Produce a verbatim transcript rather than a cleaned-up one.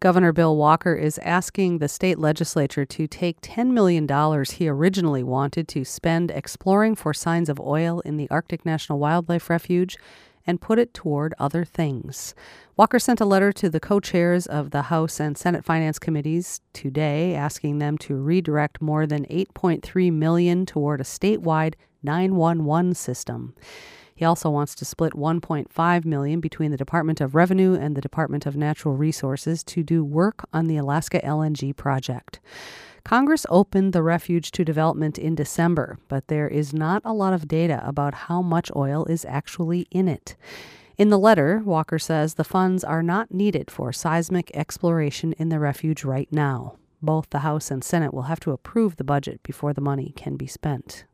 Governor Bill Walker is asking the state legislature to take ten million dollars he originally wanted to spend exploring for signs of oil in the Arctic National Wildlife Refuge and put it toward other things. Walker sent a letter to the co-chairs of the House and Senate Finance Committees today asking them to redirect more than eight point three million dollars toward a statewide nine one one system. He also wants to split one point five million dollars between the Department of Revenue and the Department of Natural Resources to do work on the Alaska L N G project. Congress opened the refuge to development in December, but there is not a lot of data about how much oil is actually in it. In the letter, Walker says the funds are not needed for seismic exploration in the refuge right now. Both the House and Senate will have to approve the budget before the money can be spent.